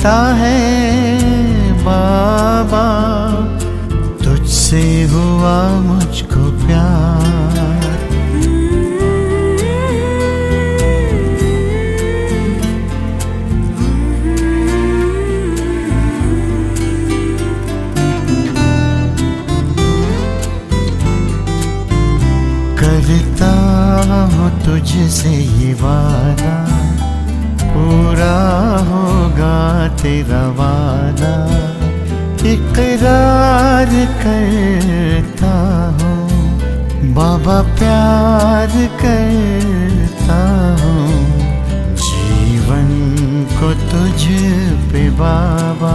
करता है बाबा, तुझसे हुआ मुझको प्यार। करता हूँ तुझसे ये वादा, पूरा होगा तेरा वादा। इकरार करता हूँ बाबा, प्यार करता हूँ जीवन को तुझ पे बाबा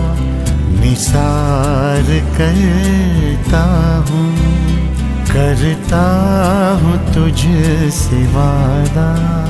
निसार करता हूँ। करता हूँ तुझसे वादा।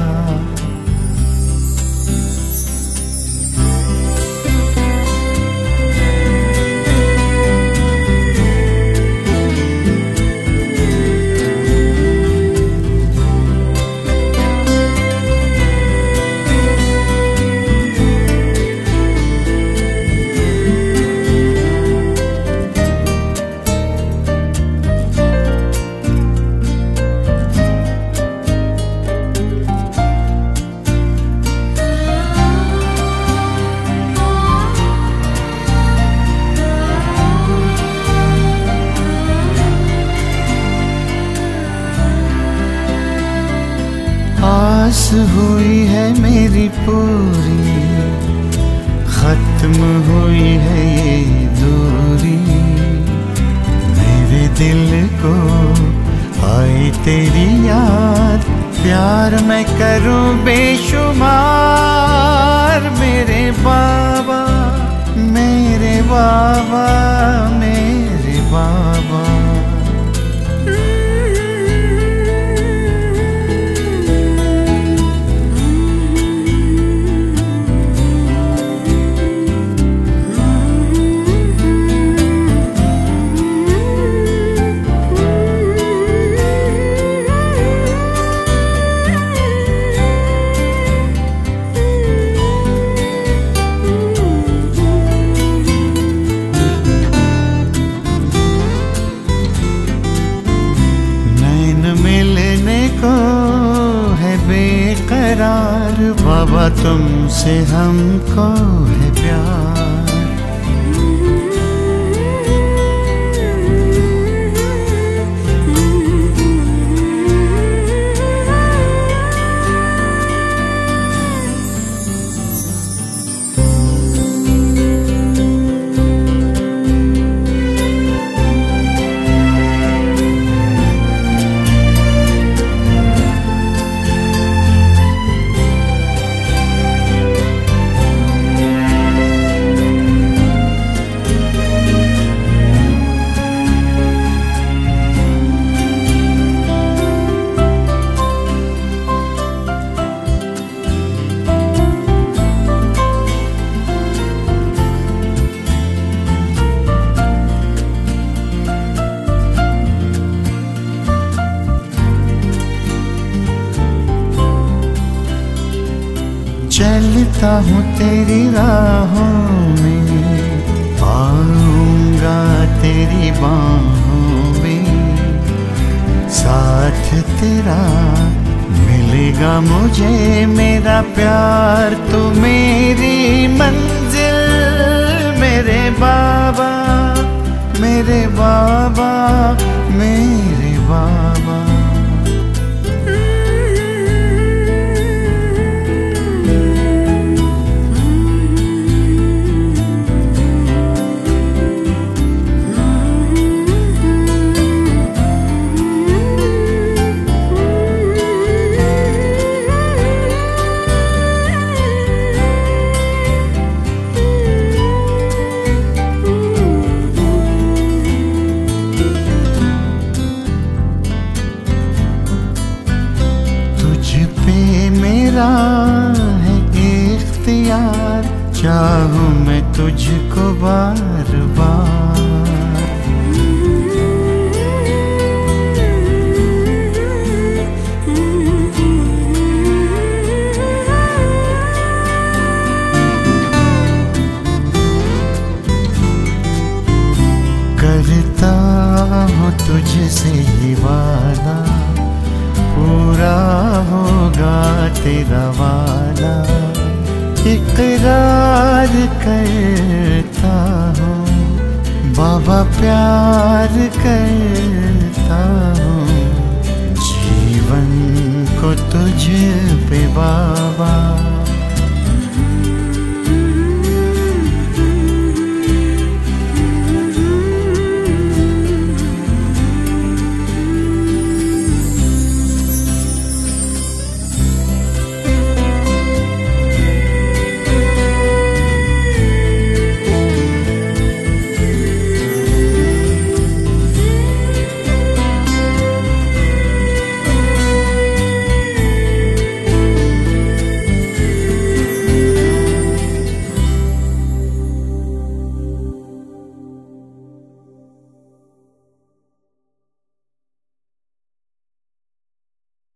आस हुई है मेरी पूरी, खत्म हुई है ये दूरी। मेरे दिल को आई तेरी याद, प्यार मैं करूं बेशुमार। मेरे बाबा, मेरे बाबा, मेरे बाबा। बेकरार बाबा तुमसे हमको है प्यार। चलता हूँ तेरी राहों में, पाऊंगा तेरी बाहों में। साथ तेरा मिलेगा मुझे मेरा प्यार, तो मेरी मंजिल। मेरे बाबा, मेरे बाबा, मेरे बाबा। मेरा है इख्तियार, चाहूँ मैं तुझको बार बार। इकरार करता हूँ बाबा, प्यार करता हूँ जीवन को तुझ पे बाबा।